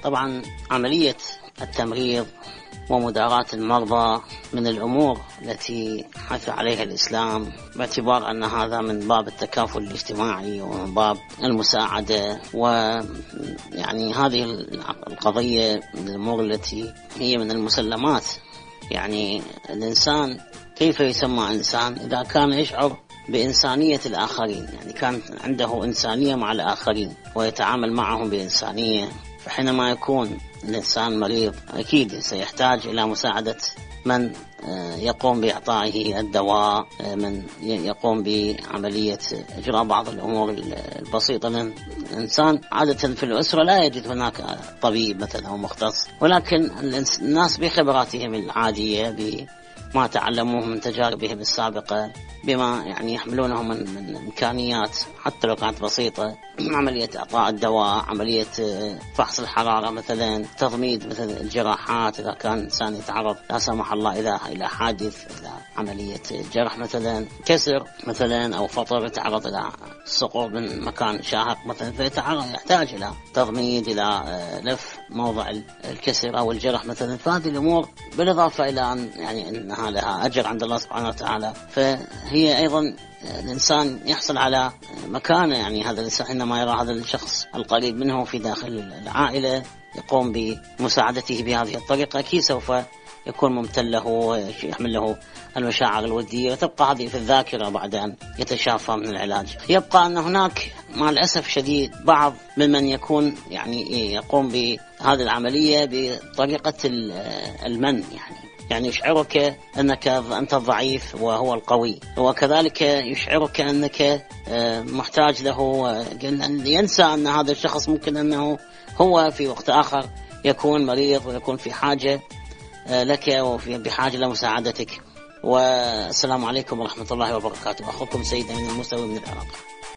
طبعا عملية التمريض ومداراة المرضى من الأمور التي حث عليها الإسلام، باعتبار أن هذا من باب التكافل الاجتماعي ومن باب المساعدة. ويعني هذه القضية من الأمور التي هي من المسلمات. يعني الإنسان كيف يسمى إنسان؟ إذا كان يشعر بإنسانية الآخرين، يعني كان عنده إنسانية مع الآخرين ويتعامل معهم بإنسانية. فحينما يكون الإنسان مريض أكيد سيحتاج إلى مساعدة من يقوم بإعطائه الدواء، من يقوم بعملية إجراء بعض الأمور البسيطة. الإنسان عادة في الأسرة لا يجد هناك طبيب مثلا أو مختص، ولكن الناس بخبراتهم العادية بما تعلموه من تجاربهم السابقة، بما يعني يحملونه من إمكانيات حتى لو كانت بسيطة، عملية إعطاء الدواء، عملية فحص الحرارة مثلا، تضميد مثلا الجراحات إذا كان إنسان يتعرض لا سمح الله إلى حادث، إلى عملية جرح مثلا، كسر مثلا أو فطر، يتعرض إلى سقوط من مكان شاهق مثلا، فيحتاج إلى تضميد، إلى لف موضع الكسر أو الجرح مثلا. فهذه الأمور بالإضافة إلى أن يعني أنها لها أجر عند الله سبحانه وتعالى، فهي أيضا الإنسان يحصل على مكانة. يعني هذا الإنسان حينما يرى هذا الشخص القريب منه في داخل العائلة يقوم بمساعدته بهذه الطريقة، أكيد سوف يكون ممتن له ويحمل له المشاعر الودية، وتبقى هذه في الذاكرة بعد أن يتشافى من العلاج. يبقى أن هناك مع الأسف شديد بعض ممن يكون يعني يقوم بهذه العملية بطريقة المن، يعني يشعرك أنك أنت الضعيف وهو القوي، وكذلك يشعرك أنك محتاج له، ينسى أن هذا الشخص ممكن أنه هو في وقت آخر يكون مريض ويكون في حاجة لك وبحاجة لمساعدتك. والسلام عليكم ورحمة الله وبركاته. أخوكم سيد أمين الموسوي من العراق.